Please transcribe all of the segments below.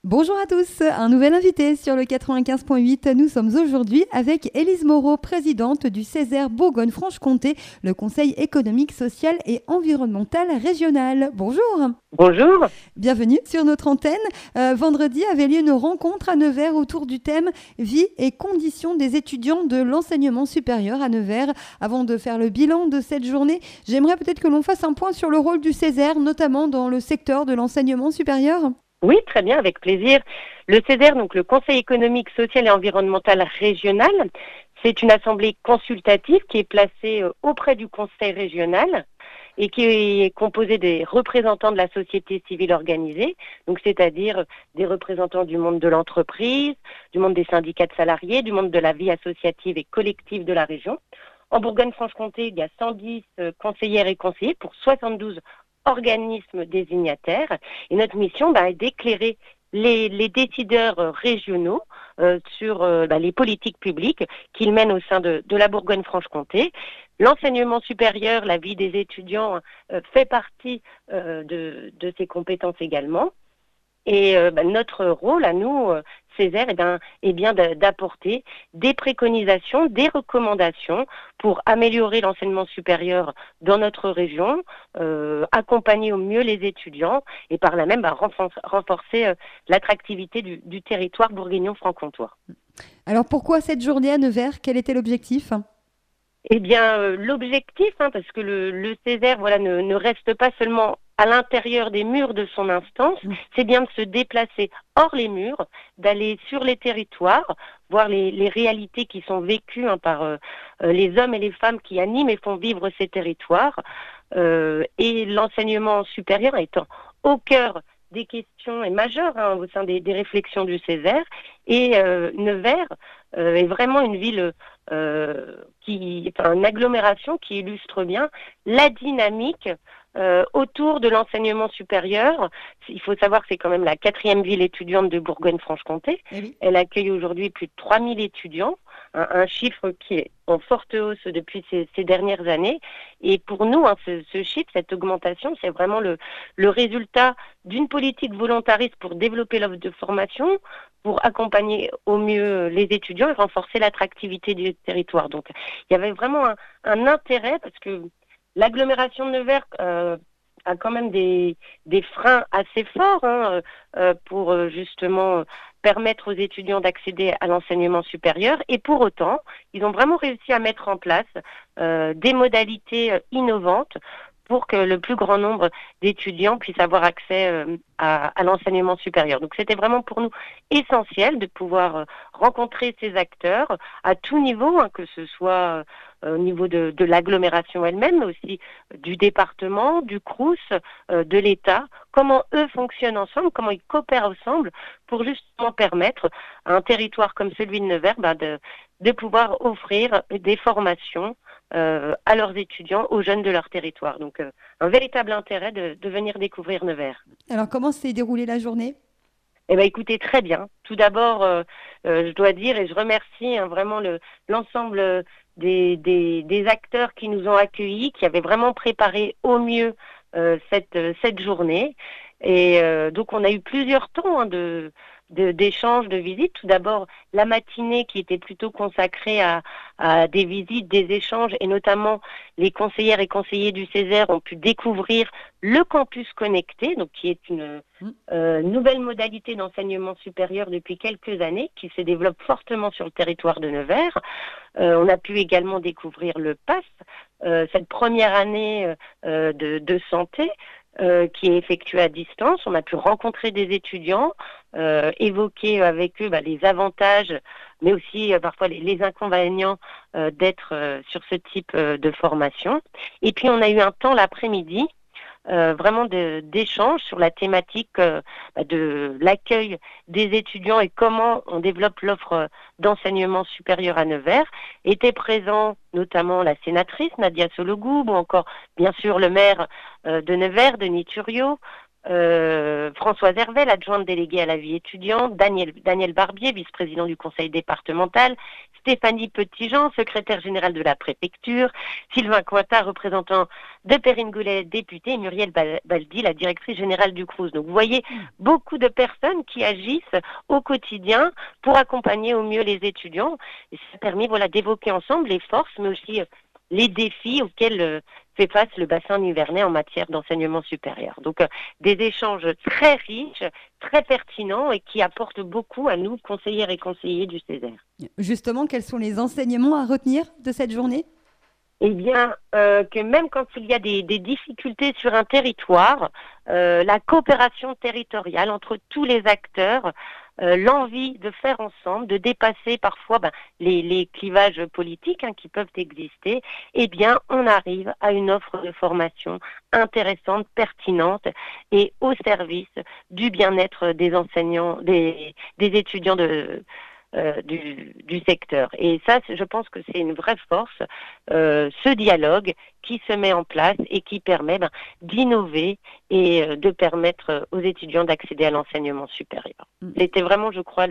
Bonjour à tous, un nouvel invité sur le 95.8. Nous sommes aujourd'hui avec Élise Moreau, présidente du Césaire Bourgogne-Franche-Comté, le Conseil économique, social et environnemental régional. Bonjour. Bonjour. Bienvenue sur notre antenne. Vendredi avait lieu une rencontre à Nevers autour du thème Vie et conditions des étudiants de l'enseignement supérieur à Nevers. Avant de faire le bilan de cette journée, j'aimerais peut-être que l'on fasse un point sur le rôle du Césaire, notamment dans le secteur de l'enseignement supérieur. Oui, très bien, avec plaisir. Le Césaire, donc le Conseil économique, social et environnemental régional, c'est une assemblée consultative qui est placée auprès du Conseil régional et qui est composée des représentants de la société civile organisée, donc c'est-à-dire des représentants du monde de l'entreprise, du monde des syndicats de salariés, du monde de la vie associative et collective de la région. En Bourgogne-Franche-Comté, il y a 110 conseillères et conseillers pour 72 organismes désignataires. Et notre mission est d'éclairer les décideurs régionaux sur les politiques publiques qu'ils mènent au sein de la Bourgogne-Franche-Comté. L'enseignement supérieur, la vie des étudiants fait partie de ces compétences également. Et notre rôle à nous, Césaire, est bien d'apporter des préconisations, des recommandations pour améliorer l'enseignement supérieur dans notre région, accompagner au mieux les étudiants et par là même renforcer l'attractivité du territoire bourguignon-franc-comtois. Alors pourquoi cette journée à Nevers? Quel était l'objectif ? Eh bien, l'objectif, parce que le Césaire ne reste pas seulement à l'intérieur des murs de son instance, c'est bien de se déplacer hors les murs, d'aller sur les territoires, voir les réalités qui sont vécues par les hommes et les femmes qui animent et font vivre ces territoires. Et l'enseignement supérieur étant au cœur des questions et majeures au sein des réflexions du Césaire. Et Nevers est vraiment une ville une agglomération qui illustre bien la dynamique autour de l'enseignement supérieur. Il faut savoir que c'est quand même la 4e ville étudiante de Bourgogne-Franche-Comté. Oui. Elle accueille aujourd'hui plus de 3000 étudiants, un chiffre qui est en forte hausse depuis ces dernières années. Et pour nous, ce chiffre, cette augmentation, c'est vraiment le résultat d'une politique volontariste pour développer l'offre de formation, pour accompagner au mieux les étudiants et renforcer l'attractivité du territoire. Donc, il y avait vraiment un intérêt parce que l'agglomération de Nevers a quand même des freins assez forts pour justement permettre aux étudiants d'accéder à l'enseignement supérieur. Et pour autant, ils ont vraiment réussi à mettre en place des modalités innovantes pour que le plus grand nombre d'étudiants puissent avoir accès à l'enseignement supérieur. Donc c'était vraiment pour nous essentiel de pouvoir rencontrer ces acteurs à tout niveau, que ce soit au niveau de l'agglomération elle-même, mais aussi du département, du Crous, de l'État, comment eux fonctionnent ensemble, comment ils coopèrent ensemble pour justement permettre à un territoire comme celui de Nevers de pouvoir offrir des formations à leurs étudiants, aux jeunes de leur territoire. Donc un véritable intérêt de venir découvrir Nevers. Alors comment s'est déroulée la journée ? Eh bien, écoutez, très bien. Tout d'abord, je dois dire, et je remercie vraiment l'ensemble des acteurs qui nous ont accueillis, qui avaient vraiment préparé au mieux cette journée. Et donc, on a eu plusieurs temps d'échanges, de visites. Tout d'abord, la matinée qui était plutôt consacrée à des visites, des échanges, et notamment les conseillères et conseillers du Césaire ont pu découvrir le campus connecté, donc qui est une nouvelle modalité d'enseignement supérieur depuis quelques années, qui se développe fortement sur le territoire de Nevers. On a pu également découvrir le PASS, cette première année de santé, qui est effectuée à distance. On a pu rencontrer des étudiants, évoquer avec eux les avantages, mais aussi parfois les inconvénients d'être sur ce type de formation. Et puis on a eu un temps l'après-midi vraiment d'échanges sur la thématique de l'accueil des étudiants et comment on développe l'offre d'enseignement supérieur à Nevers. Étaient présents notamment la sénatrice Nadia Sollogoub ou encore bien sûr le maire de Nevers, Denis Thuriot, Françoise Hervel, adjointe déléguée à la vie étudiante, Daniel Barbier, vice-président du conseil départemental, Stéphanie Petitjean, secrétaire générale de la préfecture, Sylvain Cointat, représentant de Perrine Goulet, député, et Muriel Baldi, la directrice générale du Crous. Donc vous voyez beaucoup de personnes qui agissent au quotidien pour accompagner au mieux les étudiants. Et ça a permis d'évoquer ensemble les forces, mais aussi les défis auxquels fait face le bassin nivernais en matière d'enseignement supérieur. Donc des échanges très riches, très pertinents et qui apportent beaucoup à nous, conseillères et conseillers du Césaire. Justement, quels sont les enseignements à retenir de cette journée ? Eh bien, que même quand il y a des difficultés sur un territoire, la coopération territoriale entre tous les acteurs, l'envie de faire ensemble, de dépasser parfois les clivages politiques qui peuvent exister, eh bien, on arrive à une offre de formation intéressante, pertinente et au service du bien-être des enseignants, des étudiants du secteur. Et ça, je pense que c'est une vraie force, ce dialogue qui se met en place et qui permet d'innover et de permettre aux étudiants d'accéder à l'enseignement supérieur. C'était vraiment, je crois,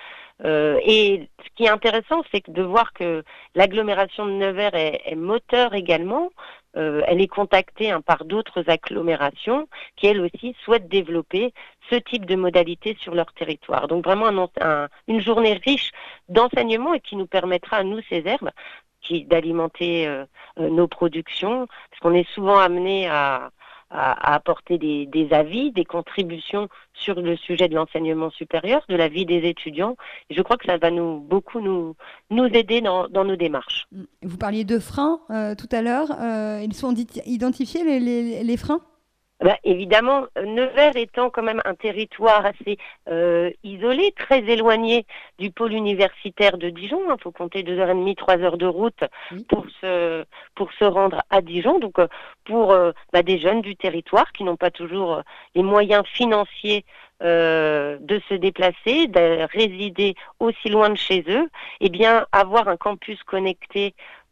et ce qui est intéressant, c'est de voir que l'agglomération de Nevers est moteur également. Elle est contactée par d'autres agglomérations qui, elles aussi, souhaitent développer ce type de modalités sur leur territoire. Donc vraiment une journée riche d'enseignement et qui nous permettra à nous, Césaire, d'alimenter nos productions, parce qu'on est souvent amené à apporter des avis, des contributions sur le sujet de l'enseignement supérieur, de la vie des étudiants. Et je crois que ça va beaucoup nous aider dans nos démarches. Vous parliez de freins tout à l'heure. Ils sont identifiés, les freins ? Évidemment, Nevers étant quand même un territoire assez isolé, très éloigné du pôle universitaire de Dijon, il faut compter 2h30, 3 heures de route pour se rendre à Dijon. Donc pour des jeunes du territoire qui n'ont pas toujours les moyens financiers de se déplacer, de résider aussi loin de chez eux, eh bien avoir un campus connecté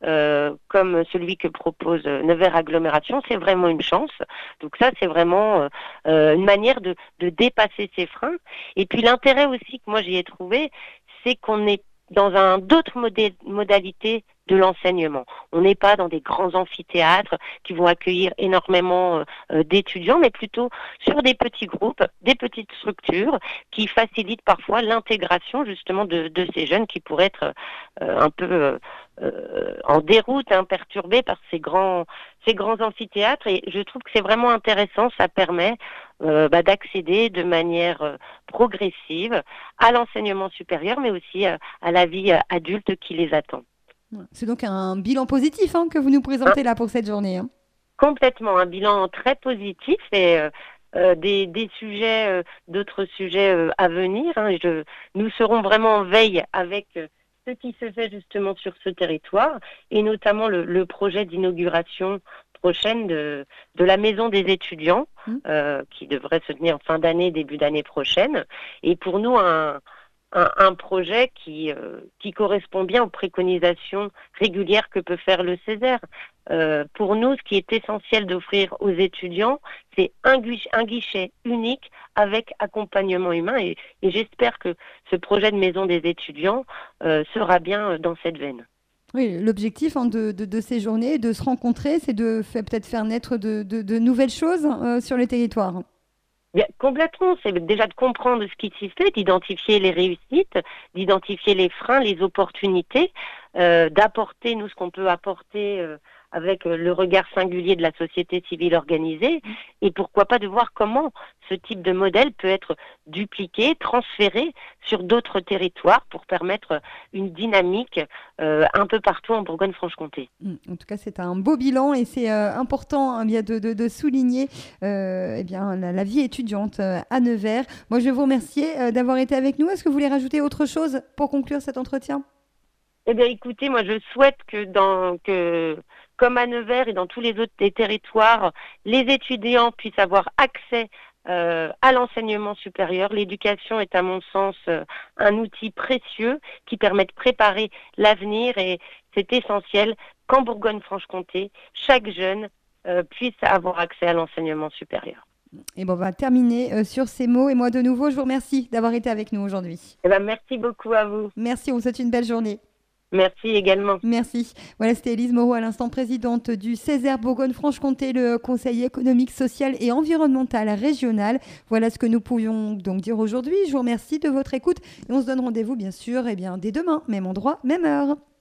comme celui que propose Nevers Agglomération, c'est vraiment une chance. Donc ça, c'est vraiment une manière de dépasser ces freins. Et puis l'intérêt aussi que moi j'y ai trouvé, c'est qu'on est dans d'autres modalités de l'enseignement. On n'est pas dans des grands amphithéâtres qui vont accueillir énormément d'étudiants, mais plutôt sur des petits groupes, des petites structures qui facilitent parfois l'intégration justement de ces jeunes qui pourraient être un peu en déroute, perturbés par ces grands amphithéâtres. Et je trouve que c'est vraiment intéressant, ça permet d'accéder de manière progressive à l'enseignement supérieur, mais aussi à la vie adulte qui les attend. C'est donc un bilan positif que vous nous présentez là pour cette journée. Complètement, un bilan très positif et des sujets, d'autres sujets à venir. Nous serons vraiment en veille avec ce qui se fait justement sur ce territoire et notamment le projet d'inauguration prochaine de la maison des étudiants qui devrait se tenir en fin d'année, début d'année prochaine. Et pour nous, un projet qui correspond bien aux préconisations régulières que peut faire le Césaire. Pour nous, ce qui est essentiel d'offrir aux étudiants, c'est un guichet unique avec accompagnement humain. Et j'espère que ce projet de maison des étudiants sera bien dans cette veine. Oui, l'objectif de ces journées, de se rencontrer, c'est de peut-être faire naître de nouvelles choses sur le territoire. Bien, complètement, c'est déjà de comprendre ce qui s'y fait, d'identifier les réussites, d'identifier les freins, les opportunités, d'apporter, nous, ce qu'on peut apporter avec le regard singulier de la société civile organisée, et pourquoi pas de voir comment ce type de modèle peut être dupliqué, transféré sur d'autres territoires pour permettre une dynamique un peu partout en Bourgogne-Franche-Comté. En tout cas, c'est un beau bilan et c'est important de souligner la vie étudiante à Nevers. Moi, je vais vous remercier d'avoir été avec nous. Est-ce que vous voulez rajouter autre chose pour conclure cet entretien ? Eh bien, écoutez, moi, je souhaite que comme à Nevers et dans tous les autres territoires, les étudiants puissent avoir accès à l'enseignement supérieur. L'éducation est, à mon sens, un outil précieux qui permet de préparer l'avenir et c'est essentiel qu'en Bourgogne-Franche-Comté, chaque jeune puisse avoir accès à l'enseignement supérieur. Et bon, on va terminer sur ces mots. Et moi, de nouveau, je vous remercie d'avoir été avec nous aujourd'hui. Eh ben, merci beaucoup à vous. Merci, on vous souhaite une belle journée. Merci également. Merci. Voilà, c'était Élise Moreau à l'instant, présidente du Césaire Bourgogne-Franche-Comté, le Conseil économique, social et environnemental régional. Voilà ce que nous pouvions donc dire aujourd'hui. Je vous remercie de votre écoute et on se donne rendez-vous bien sûr dès demain, même endroit, même heure.